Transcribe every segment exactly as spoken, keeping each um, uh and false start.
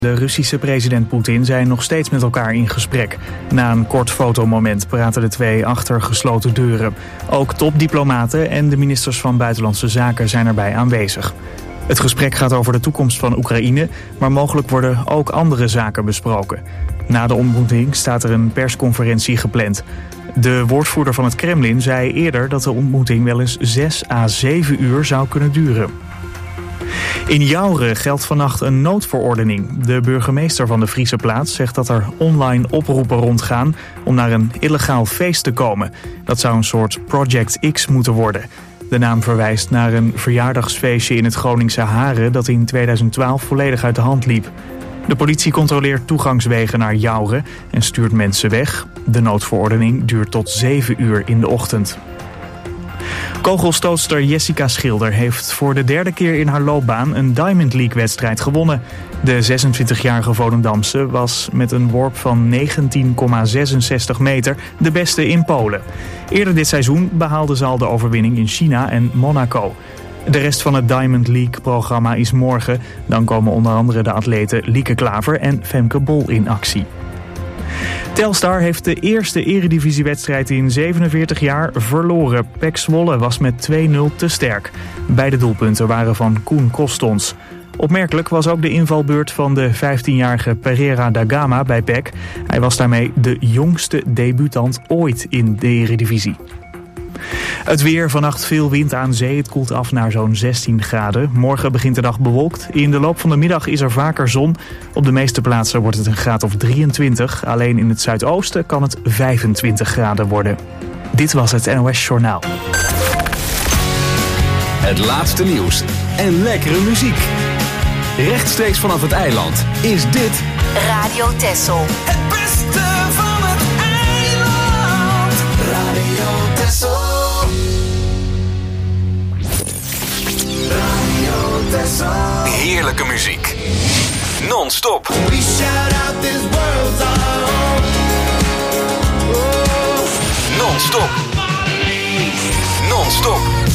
De Russische president Poetin zijn nog steeds met elkaar in gesprek. Na een kort fotomoment praten de twee achter gesloten deuren. Ook topdiplomaten en de ministers van Buitenlandse Zaken zijn erbij aanwezig. Het gesprek gaat over de toekomst van Oekraïne, maar mogelijk worden ook andere zaken besproken. Na de ontmoeting staat er een persconferentie gepland. De woordvoerder van het Kremlin zei eerder dat de ontmoeting wel eens zes à zeven uur zou kunnen duren. In Jouren geldt vannacht een noodverordening. De burgemeester van de Friese plaats zegt dat er online oproepen rondgaan om naar een illegaal feest te komen. Dat zou een soort Project X moeten worden. De naam verwijst naar een verjaardagsfeestje in het Groningse Haren dat in tweeduizend twaalf volledig uit de hand liep. De politie controleert toegangswegen naar Jouren en stuurt mensen weg. De noodverordening duurt tot zeven uur in de ochtend. Kogelstootster Jessica Schilder heeft voor de derde keer in haar loopbaan een Diamond League-wedstrijd gewonnen. De zesentwintigjarige Volendamse was met een worp van negentien komma zesenzestig meter de beste in Polen. Eerder dit seizoen behaalde ze al de overwinning in China en Monaco. De rest van het Diamond League-programma is morgen. Dan komen onder andere de atleten Lieke Klaver en Femke Bol in actie. Telstar heeft de eerste eredivisiewedstrijd in zevenenveertig jaar verloren. P E C Zwolle was met twee nul te sterk. Beide doelpunten waren van Koen Kostons. Opmerkelijk was ook de invalbeurt van de vijftienjarige Pereira da Gama bij P E C. Hij was daarmee de jongste debutant ooit in de eredivisie. Het weer, vannacht veel wind aan zee. Het koelt af naar zo'n zestien graden. Morgen begint de dag bewolkt. In de loop van de middag is er vaker zon. Op de meeste plaatsen wordt het een graad of drieëntwintig. Alleen in het zuidoosten kan het vijfentwintig graden worden. Dit was het N O S Journaal. Het laatste nieuws en lekkere muziek. Rechtstreeks vanaf het eiland is dit Radio Texel. Het beste van het eiland. Radio Texel. Radio Texel. heerlijke muziek. Non-stop. We shout out this world's our home. Oh. Non-stop. Non-stop.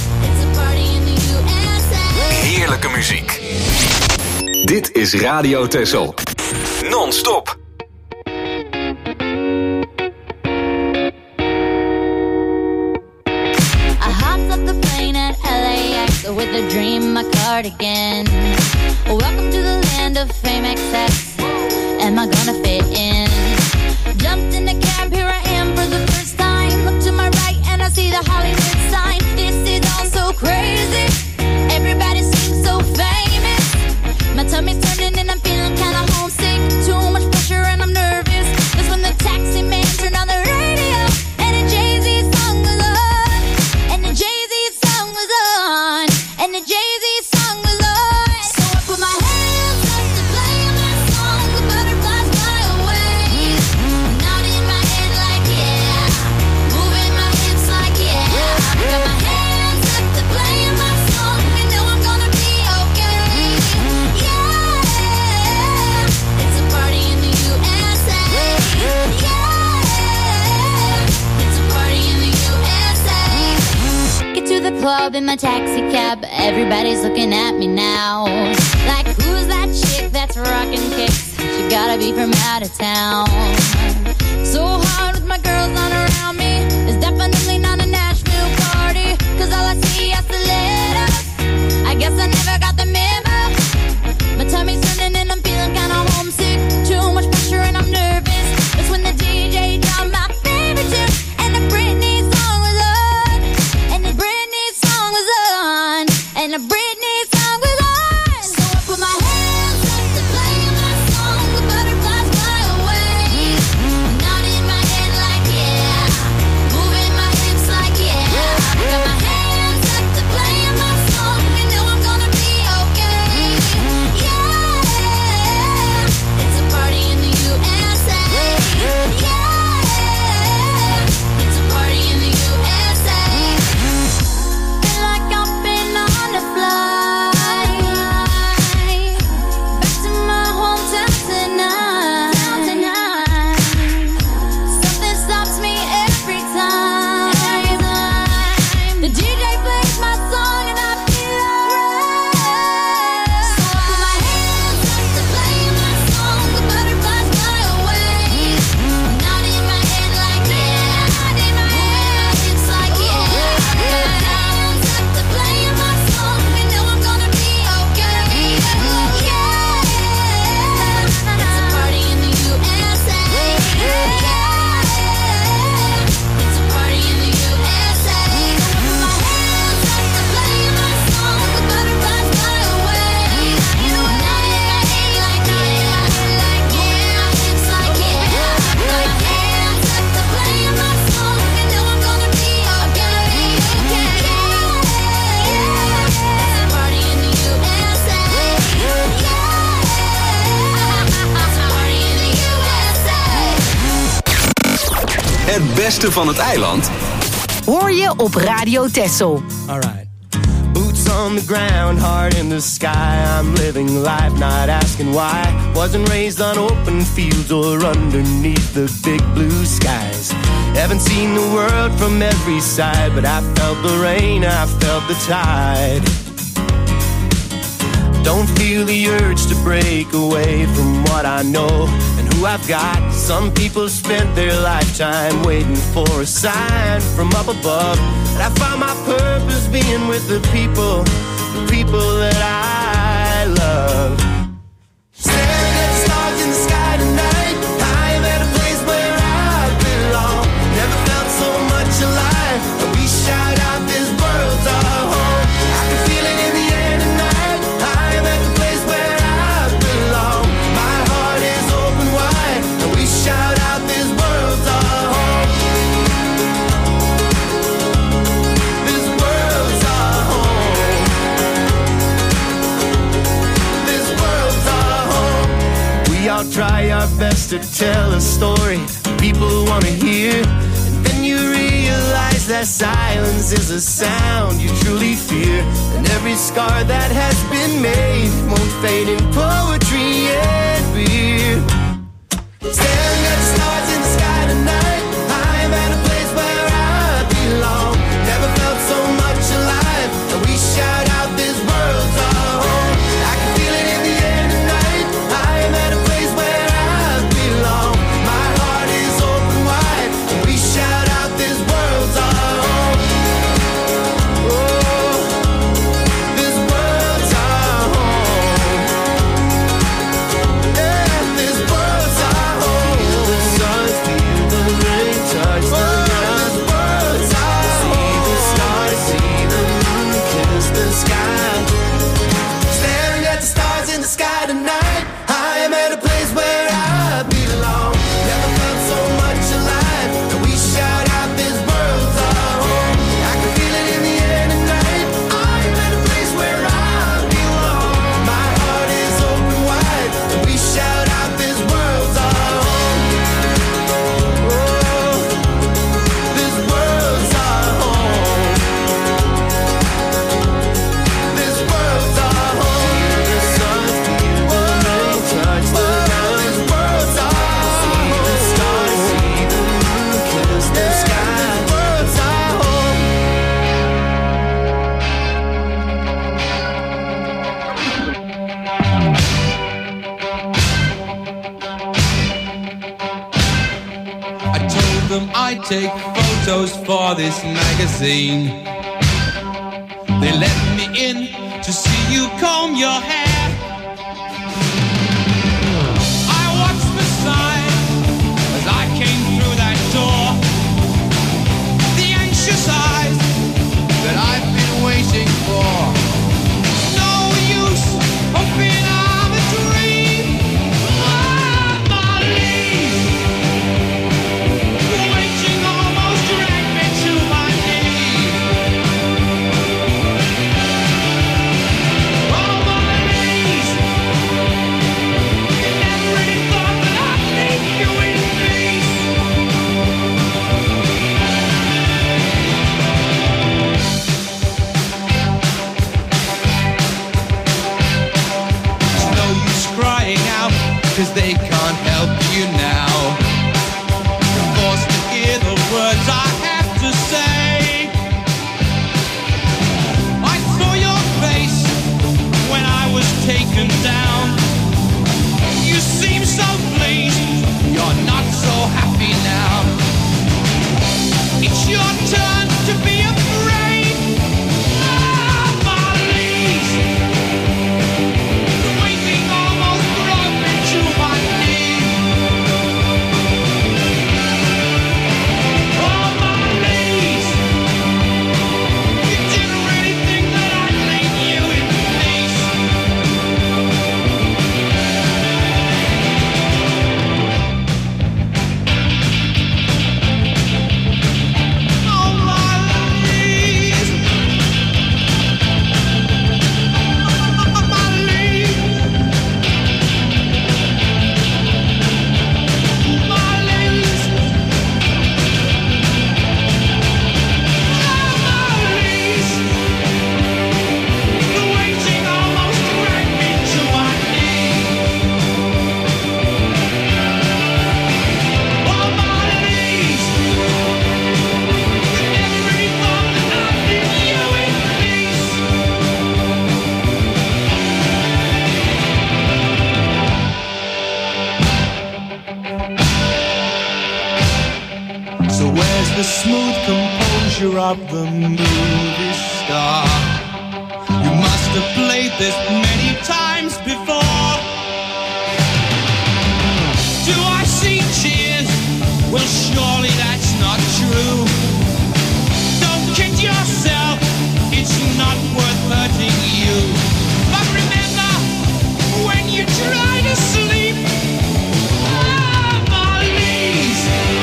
Heerlijke muziek. Dit is Radio Texel. Non-stop. With a dream in my cardigan. Welcome to the land of fame excess. Am I gonna fit in? Jumped in the cab, here I am for the first time. Look to my right and I see the Hollywood sign. This is all so crazy. Everybody seems so famous. My tummy's turning and I'm feeling kinda homesick. Too much pressure and I'm nervous. That's when the taxi man turned on the radio and a Jay-Z song was on. And the Jay-Z song was on. And the Jay-Z song was on. So I put my hands up to play my song. The butterflies fly away. Nodding my head like yeah. Moving my hips like yeah. Got my hands up to play my song. And know I'm gonna be okay. Yeah. It's a party in the U S A. Yeah. It's a party in the U S A. Get to the club in my taxi cab. Everybody's looking at me now. Like, who's that chick that's rockin' kicks? She gotta be from out of town. So hard with my girls not around me. It's definitely not a Nashville party. Cause all I see is the letters. I guess I never got the memo. My tummy's turning and I'm feeling kinda homesick. Too much pressure and I'm nervous. That's when the D J dropped my favorite tune. And the Britney song was on. And the Britney song was on. And the Britney song was on. So I put my hands up to play my song. The butterflies fly away. Nodding my head like yeah. beste van het eiland hoor je op Radio Texel. Alright. Boots on the ground, heart in the sky. I'm living life, not asking why. Wasn't raised on open fields or underneath the big blue skies. Haven't seen the world from every side, but I felt the rain, I felt the tide. Don't feel the urge to break away from what I know and who I've got. Some people spent their lifetime waiting for a sign from up above. And I found my purpose being with the people, the people that I love. Staring at the stars in the sky tonight, I am at a place where I belong. Never felt so much alive, and we shout out this world's our home. I can feel it in the air tonight, I am at the place where I belong. My heart is open wide, and we shout out this world's our home. This world's our home. This world's our home. We all try our best to tell a story people want to hear, and then you realize that silence is a sound you truly fear. And every scar that has been made won't fade in poetry and beer. Staring at the stars in the sky tonight, I'm at a place where I belong. Never felt so much alive, and we shout out this world's our home. I can feel it in the air tonight, I'm at a place where I belong. My heart is open wide, and we shout out this world's our home. Oh, this world's our home. Yeah, this world's our home. Feel the sun, feel the rain, touch the ground. This world's our home. See the stars, see the moon, kiss the sky. Staring at the stars in the sky tonight, I am at a place where I belong. Never felt so much alive, and we shout out this world's our home. I can feel it in the air tonight, I am at a place where I belong. My heart is open wide, and we shout out this world's our home. Oh, this world's our home. This world's our home. Feel the sun, feel the rain, touch the ground. This world's our home. See the stars, see the moon, kiss the sky. This world's our home. I told them I'd take photos for this magazine. They let me in to see you comb your hair. I watched the sign as I came through that door. The anxious eyes that I've been waiting for. No use hoping I'm a dream. Ah, my leaves. Waiting almost dragged me to my knees. On my knees. You never really thought that I'd leave you in peace. There's no use crying out, 'cause they can't help you now. You're forced to hear the words I have to say. I saw your face when I was taken down. You seem so pleased, you're not so happy now. It's your turn to be afraid. Ah, my leaves. Waiting almost brought me to my knees. So where's the smooth composure of the movie star? You must have played this many times before. Do I see tears? Well, surely that's not true. Don't kid yourself, it's not worth hurting you. But remember, when you try to sleep, ah, my knees,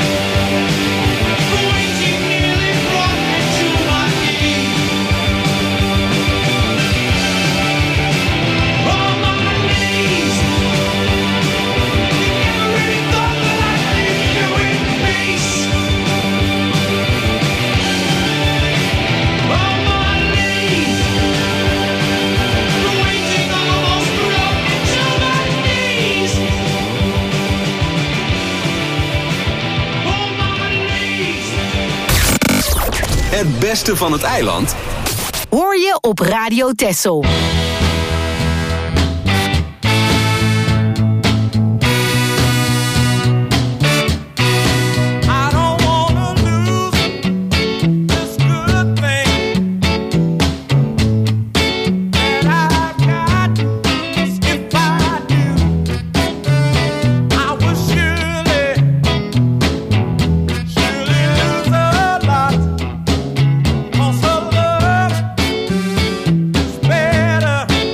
waiting nearly brought me to my knees. Oh, my knees, you never really thought that I'd leave you in peace. Oh, my knees, waiting almost brought me to my knees. Oh, my knees. Het beste van het eiland Hoor je op Radio Texel. I don't wanna lose this good thing that I've got. 'Cause if I do, I will surely, surely lose a lot. 'Cause her love is better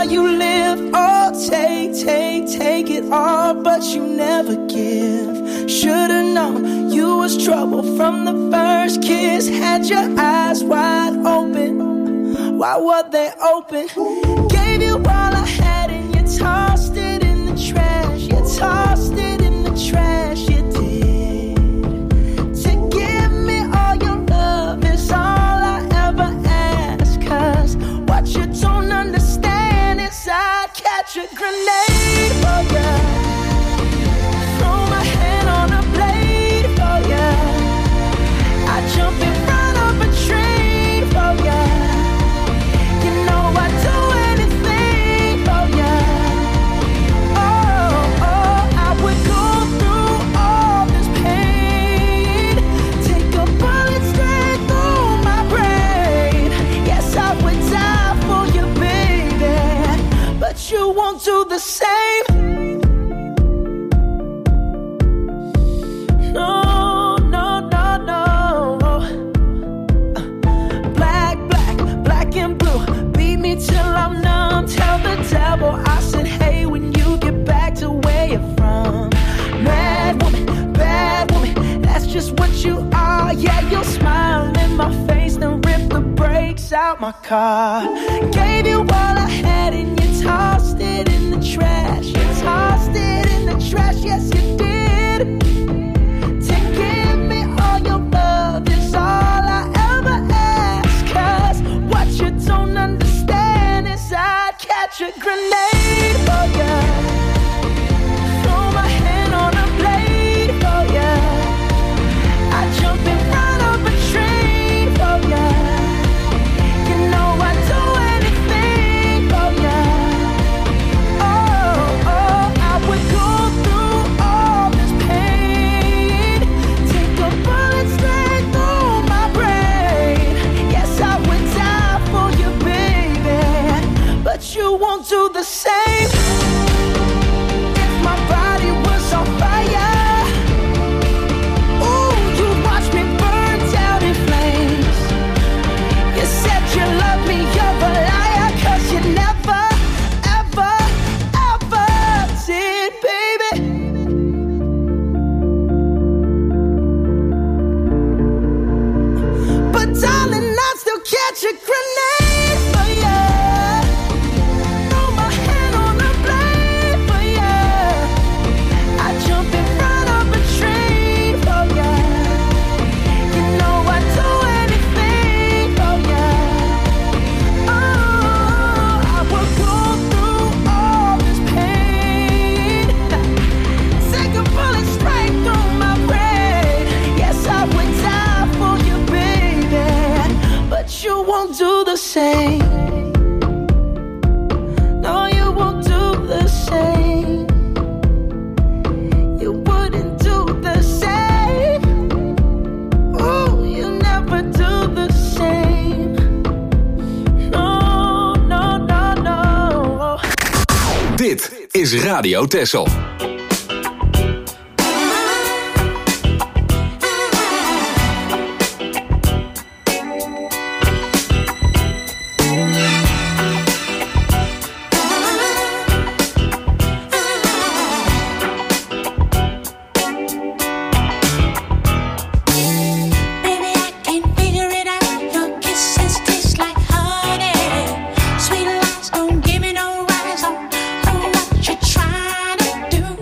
how you live. Oh, take, take, take it all, but you never give. Should've known you was trouble from the first kiss. Had your eyes wide open. Why were they open? Gave you all I had and you tossed it in the trash. You tossed it in the trash, you did. To give me all your love is all I ever ask. Cause what you don't understand is I'd catch a grenade for ya. Throw my hand on a blade for ya. I'd jump in front of a train for ya. You know I'd do anything for ya. Oh, oh, I would go through all this pain. Take a bullet straight through my brain. Yes, I would die for you, baby, but you won't do the same. No, no, no, no. Black, black, black and blue. Beat me till I'm numb. Tell the devil I said, hey, when you get back to where you're from. Mad woman, bad woman, that's just what you are. Yeah, you'll smile in my face, then rip the brakes out my car. Gave you all I had and you tossed it in the trash. You tossed it in the trash, yes you did. To give me all your love is all I ever ask. Cause what you don't understand is I'd catch a grenade for ya. Throw my hand on a blade for ya. I'd jump in front of a train for ya. You know I'd do anything for ya. Oh, oh, I would go through all this pain. Take a bullet straight through my brain. Yes, I would die for you, baby, but you won't do the same. If my body was on fire, ooh, you'd watch me burn down in flames. You said you loved me, you're a liar, cause you never, ever, ever did, baby. But darling, I'd still catch a grenade for ya. Throw my hand on a blade for ya. I'd jump in front of a train for ya. You know I'd do anything for ya. Oh, I would go through all this pain. Take a bullet straight through my brain. Yes, I would die for you, baby, but you won't do the same. No, you won't do the same. You wouldn't do the same. Oh, you never do the same. No, no, no, no. Dit is Radio Texel. Baby, I can't figure it out. Your kisses taste like honey. Sweet lies don't give me no rise on, on what you're trying to do.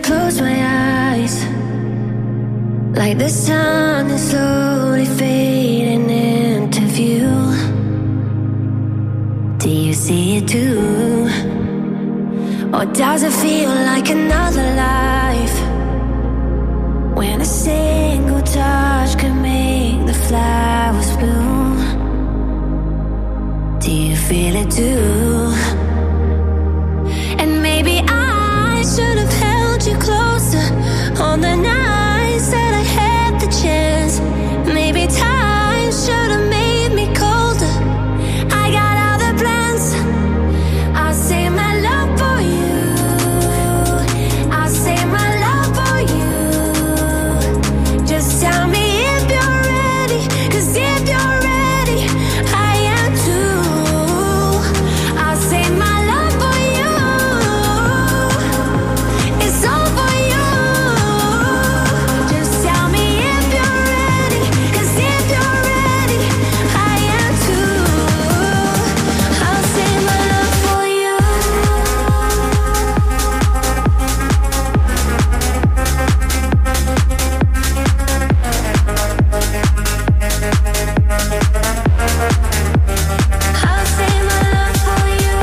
close my eyes, like the sun is slowly fading into view. Do you see it too? Or does it feel like another life, when a single touch can make the flowers bloom? Do you feel it too? And maybe I should have held you closer on the nights that I had the chance. Maybe time should have made me colder. I got other plans. I'll save my love for you. I'll save my love for you. Just tell me if you're ready, 'cause if you're ready, I am too. I'll save my love for you. It's all for you. Just tell me if you're ready, 'cause if you're ready, I am too. I'll save my love for you. I'll save my love for you.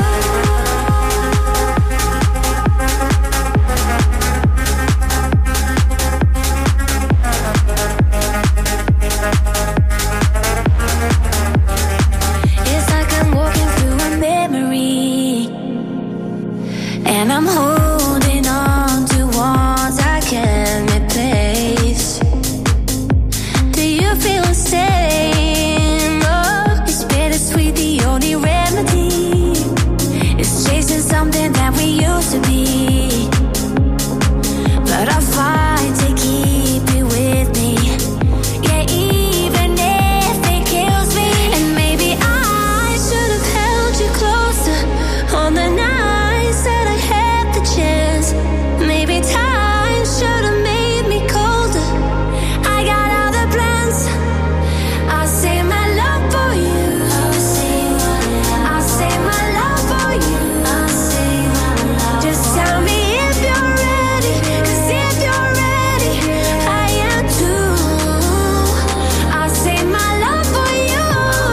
It's like I'm walking through a memory, and I'm holding on to ones I can't replace. Do you feel the same? Oh, it's bittersweet, the only remedy is chasing something that we used to be. But I fight to keep you with me. Yeah, even if it kills me. And maybe I should have held you closer on the nights that I had the chance. Maybe time should have made me colder. I got other plans. I'll save my love for you. I'll save my love for you. Just tell me if you're ready, 'cause if you're ready, I am too. I'll save my love for you.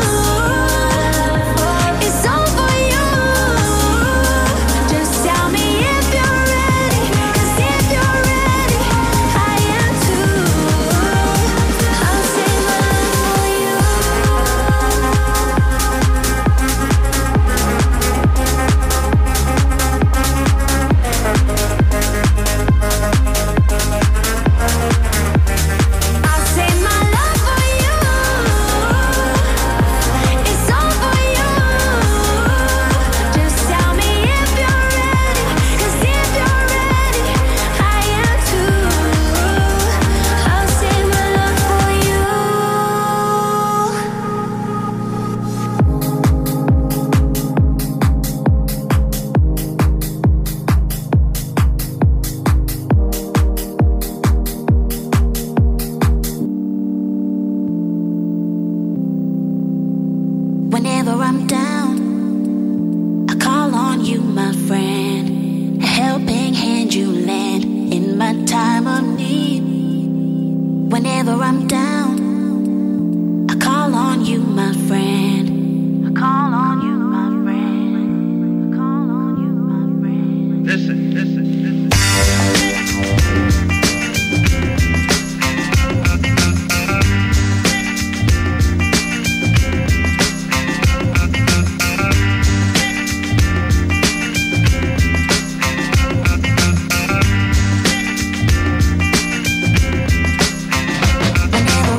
It's all for you. Just tell me if you're ready, 'cause if you're ready, I am too. I'll save my love for you. I'll save my love for you. It's all for you. Just tell me if you're ready, 'cause if you're ready, I am too. I'll save my love for you. Whenever I'm down, I call on you, my friend. A helping hand you lend in my time of need. Whenever I'm down, I call on you, my friend. I call on you, my friend. I call on you, my friend. Listen, listen, listen. Whenever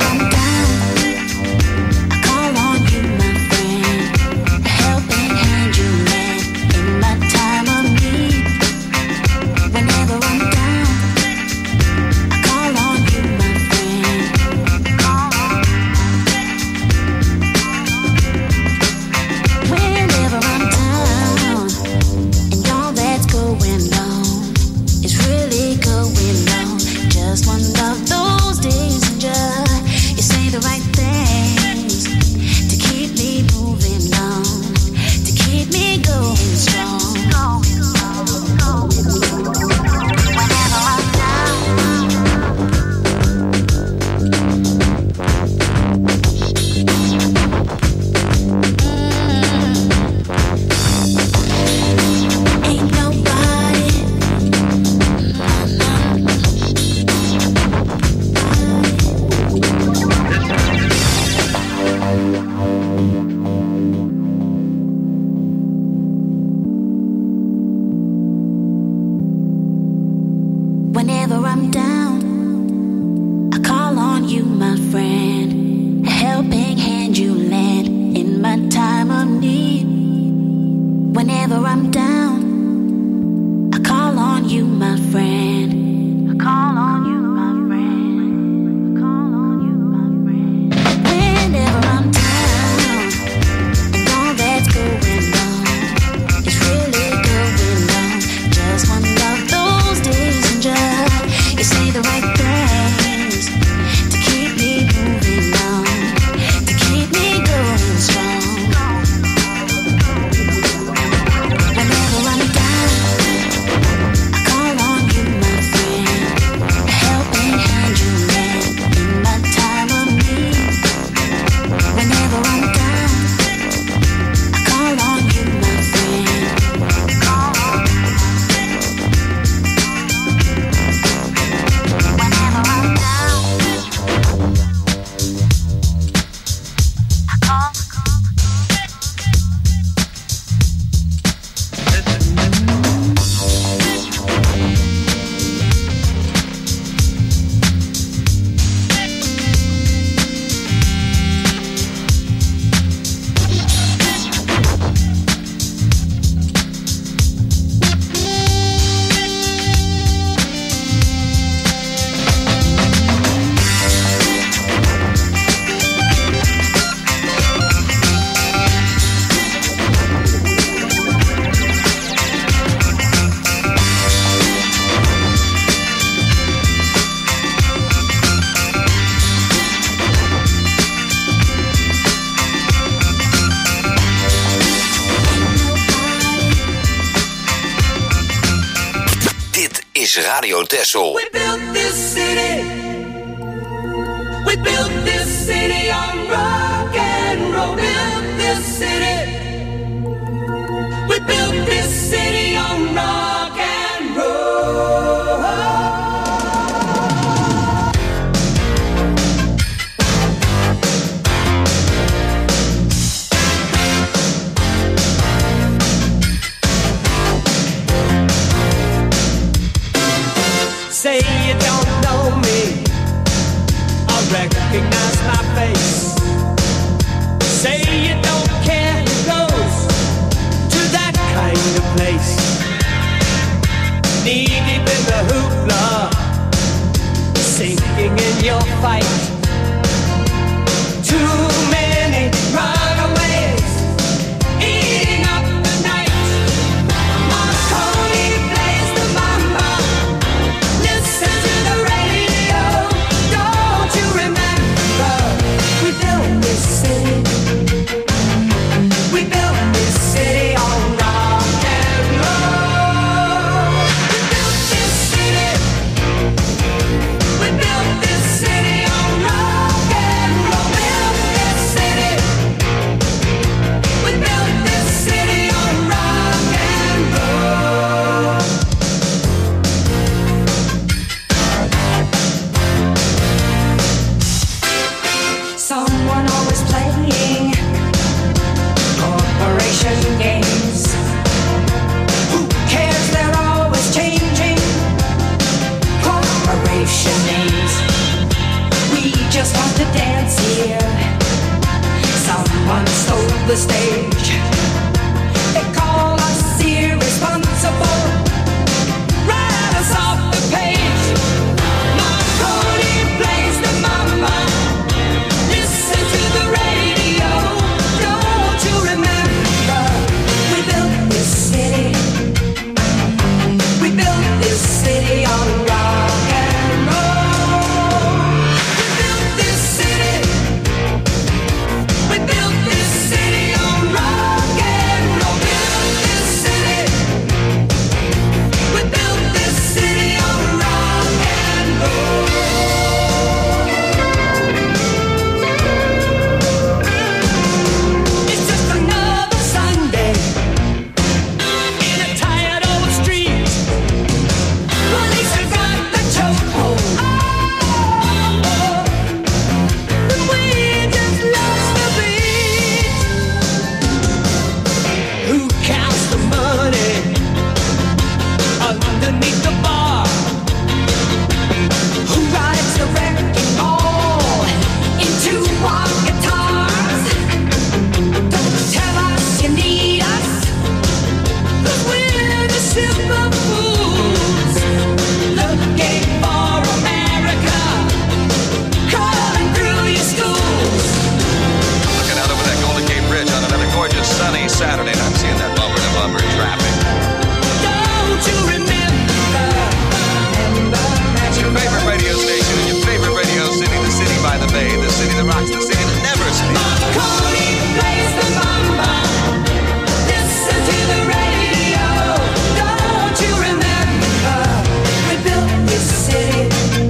is Radio Texel. We built this city. We built this city on rock and roll. Built this city. We built this city on rock and roll. Say you don't know me, I recognize my face. Say you don't care who goes to that kind of place. Knee deep in the hoopla, sinking in your fight. Too many runaways eating up the night. Marconi plays the mama. Listen to the radio. Don't you remember? We built this city. We built this city on rock and roll. We built this city. We built this city on rock and roll. Built this city. We built this city on rock and roll. Someone always playing corporation games. Who cares? They're always changing corporation names. We just want to dance here. Someone stole the stage. They call us irresponsible. Write us off the page. Marconi plays the mama. Listen to the radio. Don't you remember? We built this city. We built this city on rock and roll. We built this city. We built this city on rock and roll. Built this city. We built this city on rock and roll. It's just another Sunday in a tired old street. Police have got the chokehold. Oh, and we just lost the beat. Who counts the money underneath the bar? Who rides the wrecking ball into our guitars? Don't tell us you need us, 'cause we're the simple fools looking for America, crawling through your schools. Looking out over that Golden Gate Bridge on another gorgeous sunny Saturday, and I'm seeing that bumper to bumper traffic. Don't you remember? Remember It's your favorite radio station in your favorite radio city, the city by the bay, the city that rocks, the city that never sleeps. Marconi plays the mama. Listen to the radio. Don't you remember? We built this city.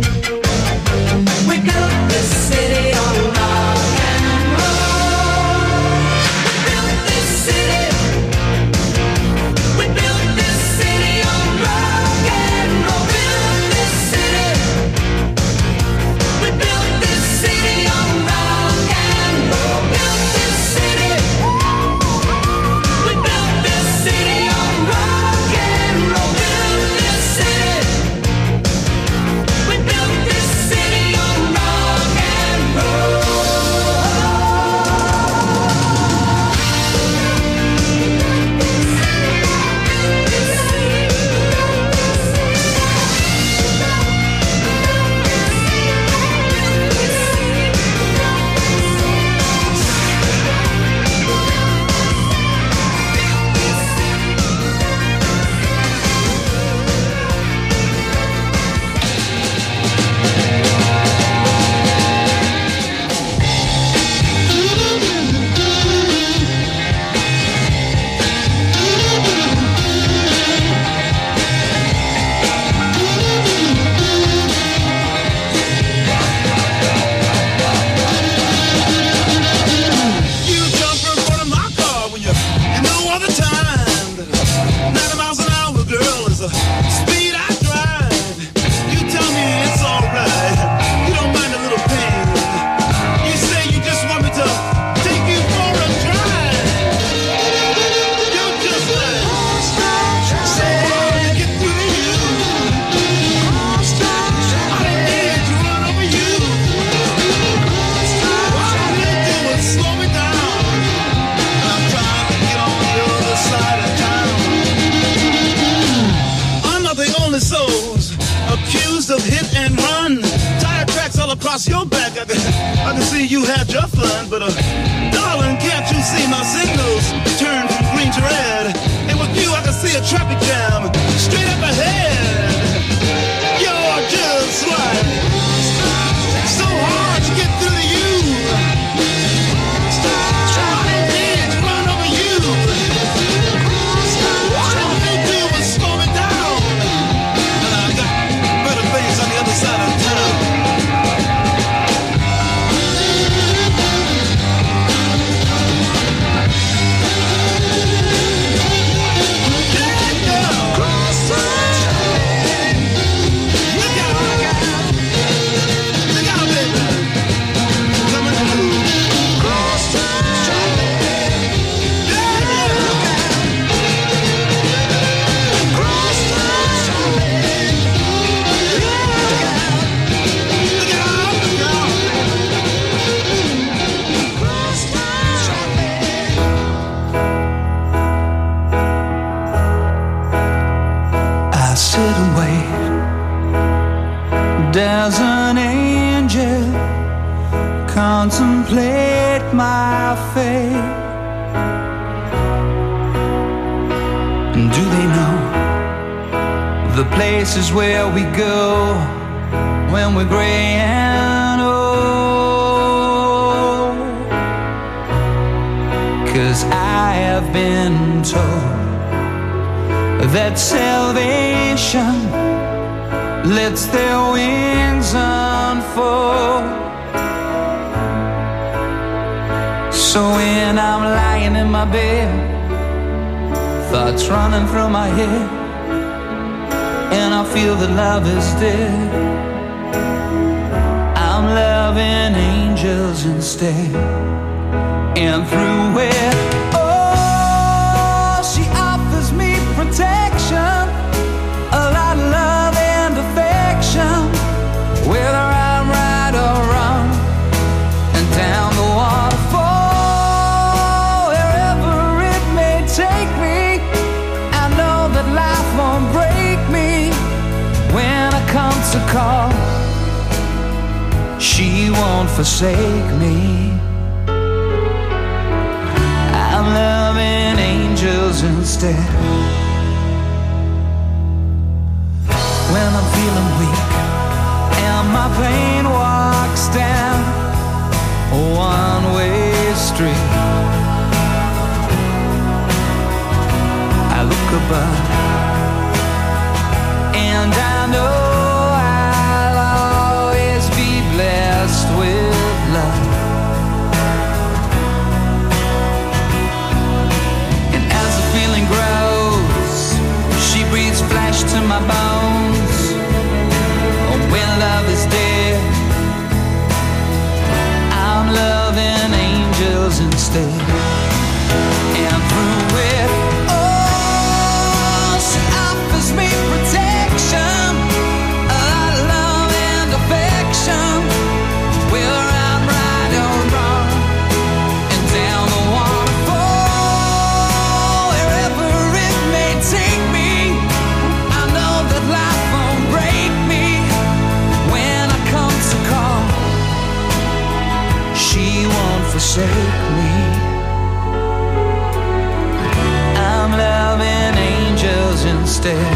We built this city on rock and roll. We built this city. We built this city on rock and roll. Built this city. We built this city on rock and roll. Built this city. We built this city on rock and roll. Built this city. We built this city on rock and I can, I can see you had your fun, but uh, darling, can't you see my signals turn from green to red? And with you, I can see a traffic jam straight up ahead. You're just like so hard to get through to you. Trying to run over you. All you do is slow me down. And I got better things on the other side of town. As an angel, contemplate my fate. And do they know the places where we go when we're gray and old? 'Cause I have been told that salvation lets their wings unfold. So when I'm lying in my bed, thoughts running through my head, and I feel that love is dead, I'm loving angels instead. And through it, oh, she offers me protection, a lot of love, whether I'm right or wrong, and down the waterfall, wherever it may take me, I know that life won't break me when I come to call. She won't forsake me. I'm loving angels instead. When I'm feeling weak and my pain walks down a one-way street, I look above and I know I'll always be blessed with love. And as the feeling grows, she breathes flesh to my bones. When love is dead, I'm loving angels instead. And through it, oh, she offers me protection, a lot of love and affection, whether I'm right or wrong, and down the waterfall, wherever it may take me, I know that life won't break me. She won't forsake me. I'm loving angels instead.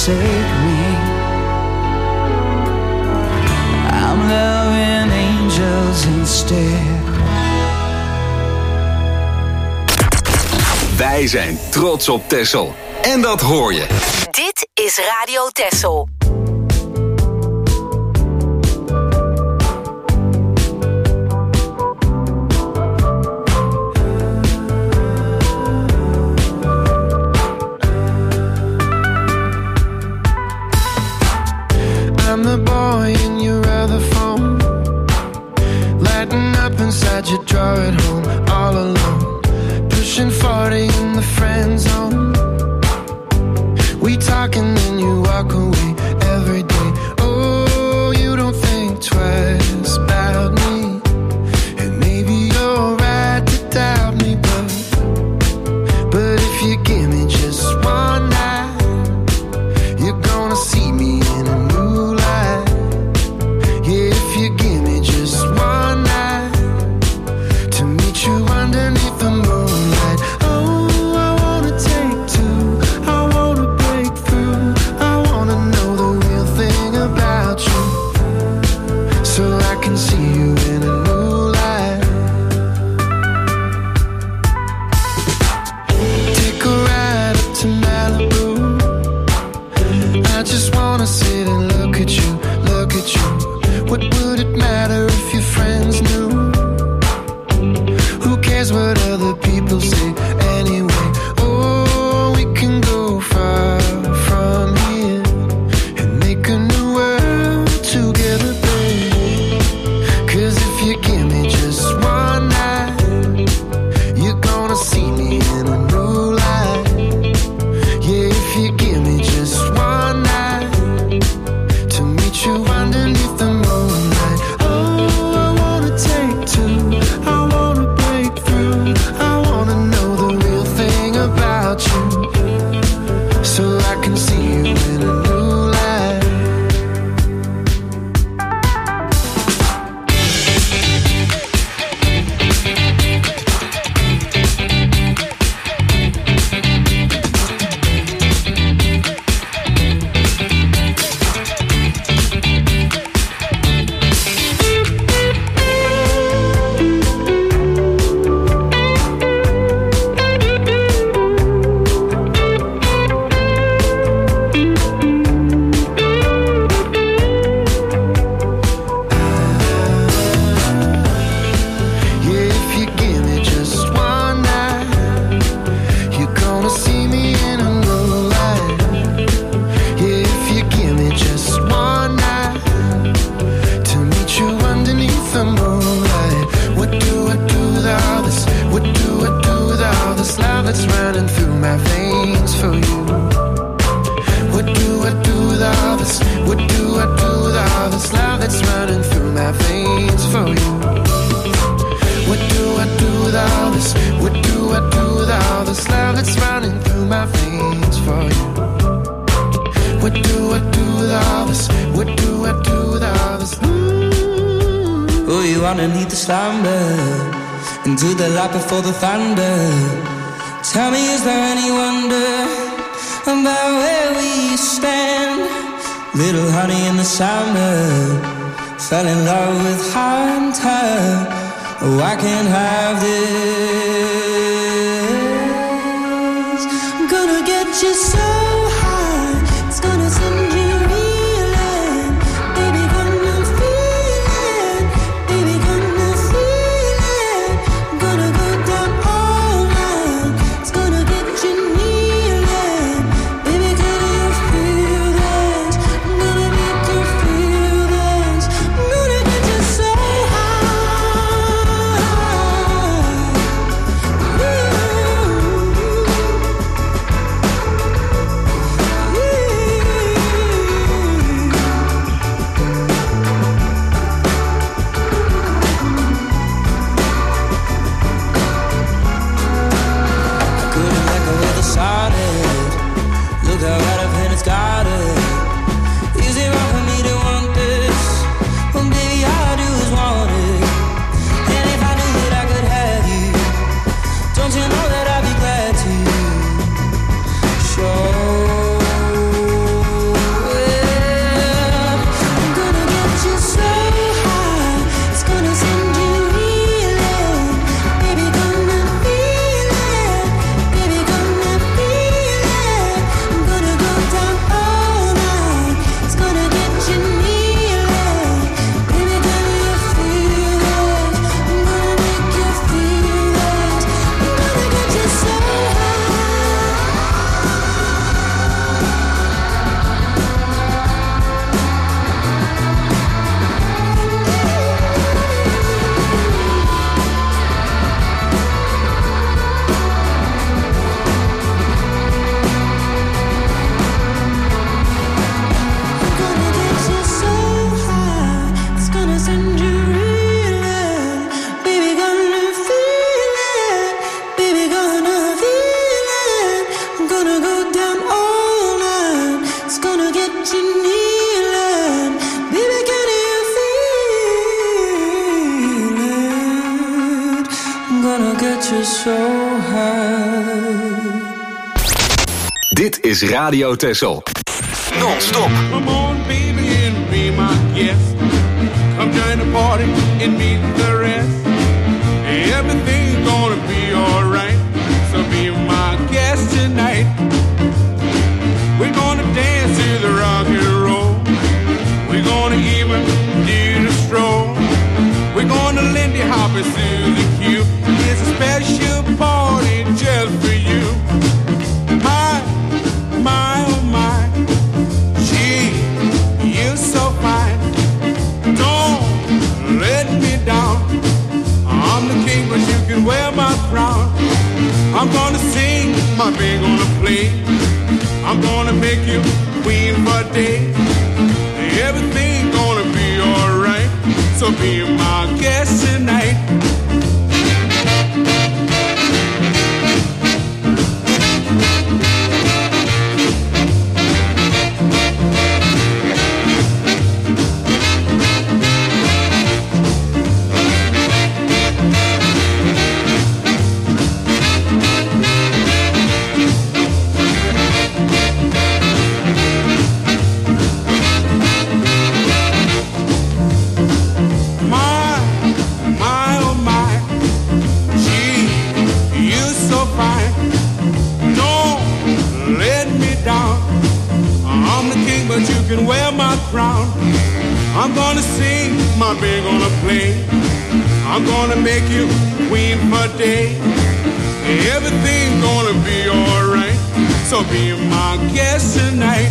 forsake me. I'm loving angels instead. Wij zijn trots op Texel. En dat hoor je. Dit is Radio Texel. I'm the boy in your other phone, lighting up inside your drawer at home, all alone, pushing forty in the friend zone. We talk and then you walk away every day. Oh, you don't think twice about me, and maybe you're right to doubt me, but but if you give me just one night, you're gonna see me in a new light. Yeah, if you give me just one night to meet you underneath the moonlight. Oh, I wanna take two, I wanna break through, I wanna know the real thing about you, so I can see you in a new light. Take a ride up to Malibu, I just wanna sit and look at you, look at you. What would it matter if your friends knew? Who cares what other people say anyway? Oh, we can go far from here and make a new world together, baby. 'Cause if you give me just one night, you're gonna see me in a new light. Yeah, if you give me just one night to meet you underneath the moonlight. Oh, I wanna take two, I wanna break through, I wanna know the real thing about you, so I can see you in a new light. Yeah, if you give me just one night, you're gonna see me in a new light. Yeah, if you give me just one night to meet you underneath the moonlight. What do I do with all this? What do I do with all this love that's running through my veins for you? What do I do with all this? What do I do with all this love that's running through my veins for you? What do I do with all this? What do I do with all this love that's running through my veins for you? What do I do with all this? What do I do with all this? Ooh. Oh, you underneath the slumber, into the light before the thunder. Tell me, is there any wonder about where we stand? Little honey in the summer, fell in love with Hunter. Oh, I can't have this. I'm gonna get you so high, it's gonna send you reeling. Baby, gonna feel it. Baby, gonna feel it. I'm gonna go down all night, it's gonna get you kneeling. Baby, can you feel this? I'm gonna make you feel this. I'm gonna get you so high. Ooh. set you so high. Dit is Radio Texel. Non-stop. Come on, baby, and be my guest. Come join the party and meet the rest. Everything's gonna be alright. So be my guest tonight. We're gonna dance to the rock and roll. We're gonna even do the stroll. We're gonna Lindy Hop and Susie Q. It's a special party just for you. My, my, oh my. Gee, you're so fine. Don't let me down. I'm the king, but you can wear my crown. I'm gonna sing, my band gonna play. I'm gonna make you queen for a day. Everything gonna be alright. So be my guest tonight. But you can wear my crown. I'm gonna sing, my band gonna play. I'm gonna make you queen for a day. Everything's gonna be alright. So be my guest tonight.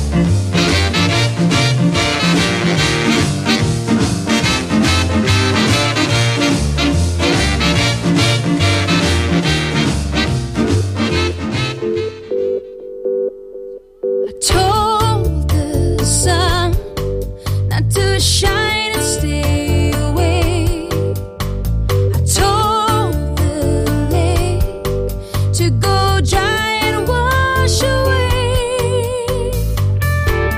Shine and stay away. I told the lake to go dry and wash away.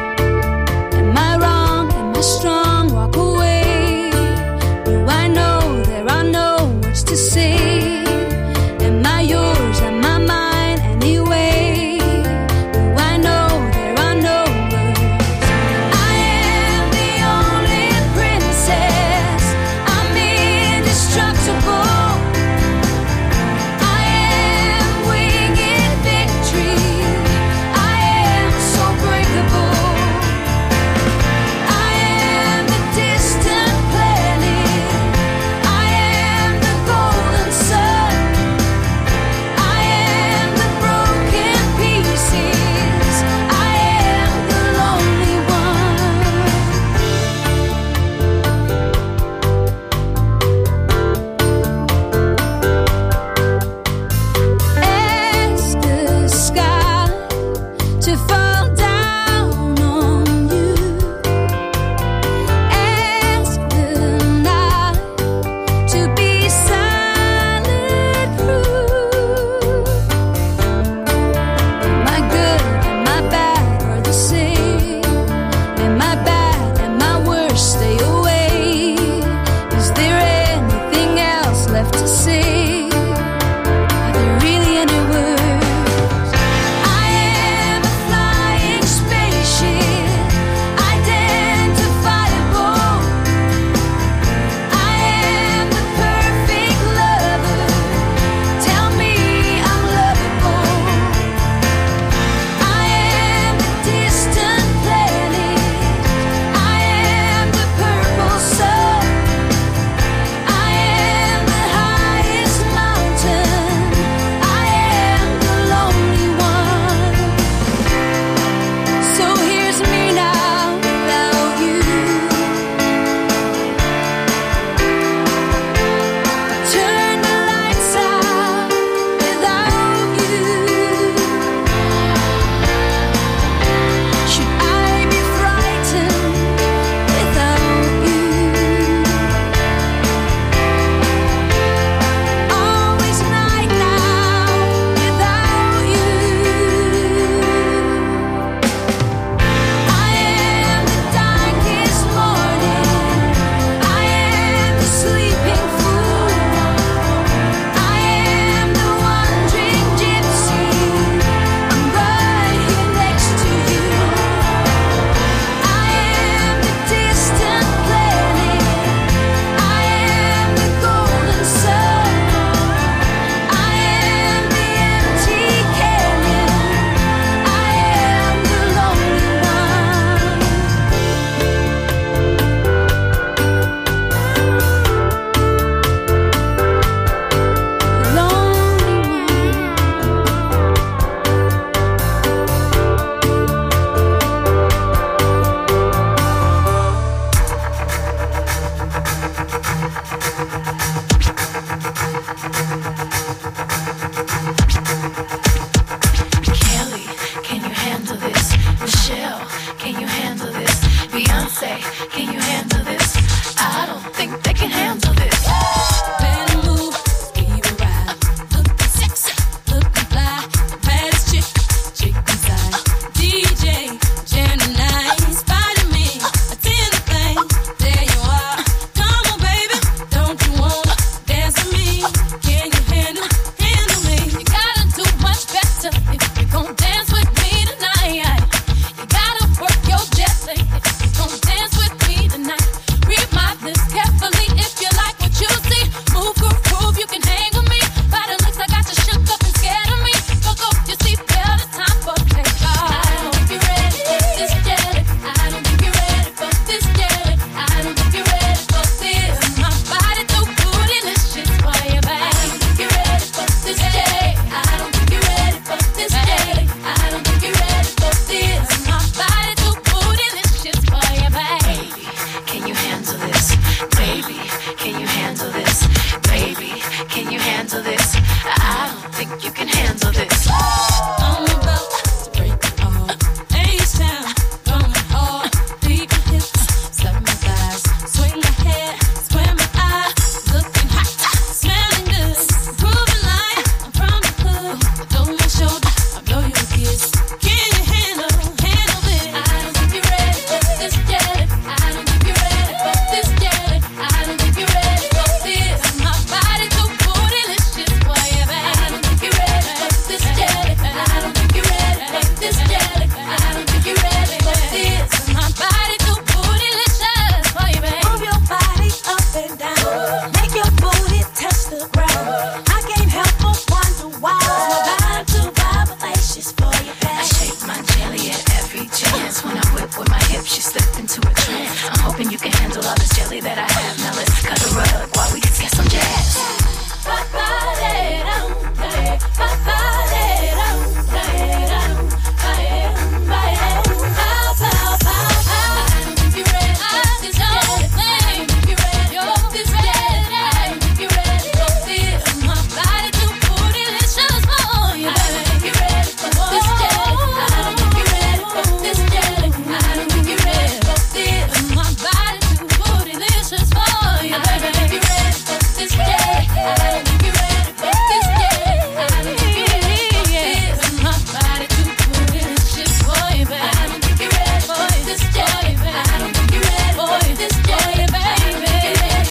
have. Now let's cut the rug.